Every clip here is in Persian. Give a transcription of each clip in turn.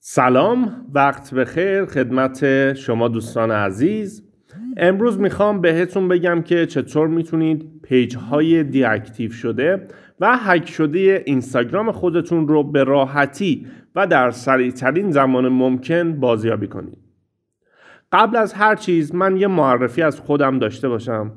سلام، وقت بخیر خدمت شما دوستان عزیز. امروز میخوام بهتون بگم که چطور میتونید پیج های دیاکتیو شده و هک شده اینستاگرام خودتون رو به راحتی و در سریع ترین زمان ممکن بازیابی کنید. قبل از هر چیز من یه معرفی از خودم داشته باشم.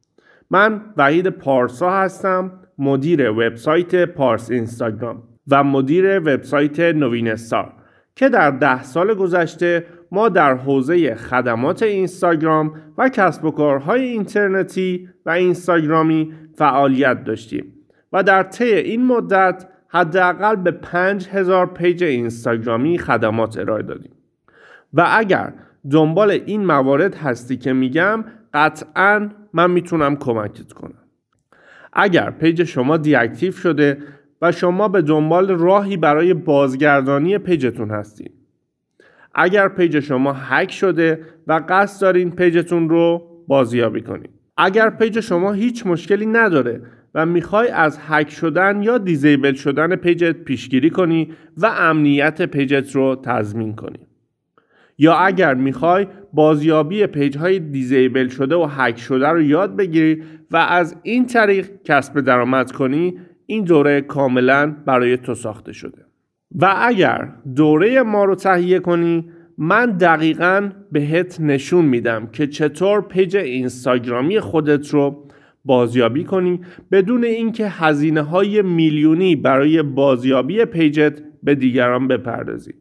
من وحید پارسا هستم، مدیر وبسایت پارس اینستاگرام و مدیر وبسایت نوین استار که در 10 سال گذشته ما در حوزه خدمات اینستاگرام و کسب و کارهای اینترنتی و اینستاگرامی فعالیت داشتیم و در طی این مدت حداقل به 5000 پیج اینستاگرامی خدمات ارائه دادیم. و اگر دنبال این موارد هستی که میگم، قطعاً من میتونم کمکت کنم. اگر پیج شما دیاکتیو شده و شما به دنبال راهی برای بازگردانی پیجتون هستید، اگر پیج شما هک شده و قصد دارین پیجتون رو بازیابی کنید، اگر پیج شما هیچ مشکلی نداره و میخوای از هک شدن یا دیزیبل شدن پیجت پیشگیری کنی و امنیت پیجت رو تضمین کنی، یا اگر میخوای بازیابی پیج های دیزیبل شده و هک شده رو یاد بگیری و از این طریق کسب درآمد کنی، این دوره کاملا برای تو ساخته شده. و اگر دوره ما رو تهیه کنی، من دقیقاً بهت نشون میدم که چطور پیج اینستاگرامی خودت رو بازیابی کنی بدون اینکه هزینه‌های میلیونی برای بازیابی پیجت به دیگران بپردازی.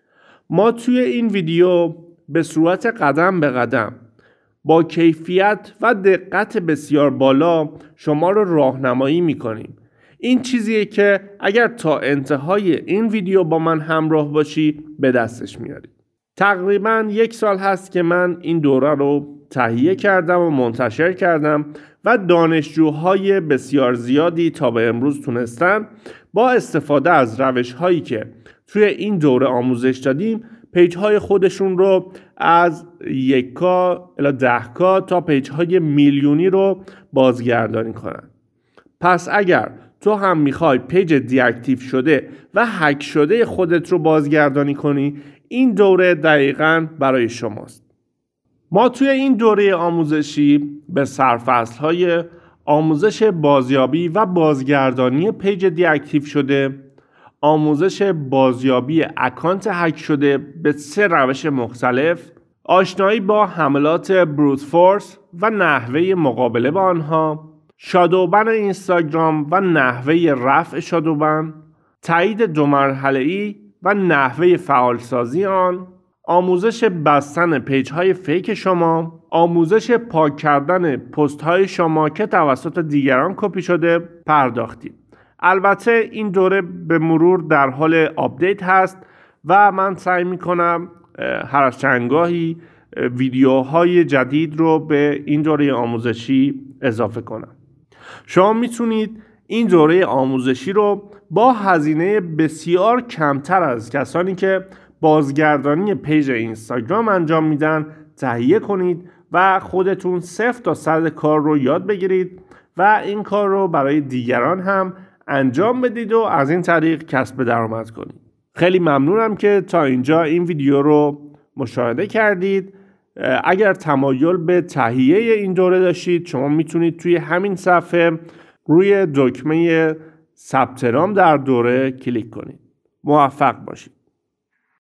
ما توی این ویدیو به صورت قدم به قدم با کیفیت و دقت بسیار بالا شما رو راهنمایی میکنیم. این چیزیه که اگر تا انتهای این ویدیو با من همراه باشی به دستش میاری. تقریباً 1 سال هست که من این دوره رو تهیه کردم و منتشر کردم و دانشجوهای بسیار زیادی تا به امروز تونستن با استفاده از روش‌هایی که توی این دوره آموزش دادیم پیج‌های خودشون رو از 1K الی 10K تا پیج‌های میلیونی رو بازگردانی کنن. پس اگر تو هم میخوای پیج دیاکتیو شده و هک شده خودت رو بازگردانی کنی، این دوره دقیقاً برای شماست. ما توی این دوره آموزشی به سرفصل‌های آموزش بازیابی و بازگردانی پیج دیاکتیو شده، آموزش بازیابی اکانت هک شده به 3 روش مختلف، آشنایی با حملات بروت فورس و نحوه مقابله با آنها، شادوبن اینستاگرام و نحوه رفع شادوبن، تایید 2 مرحله‌ای و نحوه فعالسازی آن، آموزش بستن پیج‌های فیک شما، آموزش پاک کردن پست‌های شما که توسط دیگران کپی شده پرداختیم. البته این دوره به مرور در حال آپدیت هست و من سعی می‌کنم هر از چندگاهی ویدیوهای جدید رو به این دوره آموزشی اضافه کنم. شما میتونید این دوره آموزشی رو با هزینه بسیار کمتر از کسانی که بازگردانی پیج اینستاگرام انجام میدن تهیه کنید و خودتون 0 تا 100 کار رو یاد بگیرید و این کار رو برای دیگران هم انجام بدید و از این طریق کسب درآمد کنید. خیلی ممنونم که تا اینجا این ویدیو رو مشاهده کردید. اگر تمایل به تهیه این دوره داشتید، شما میتونید توی همین صفحه روی دکمه ثبت نام در دوره کلیک کنید. موفق باشید.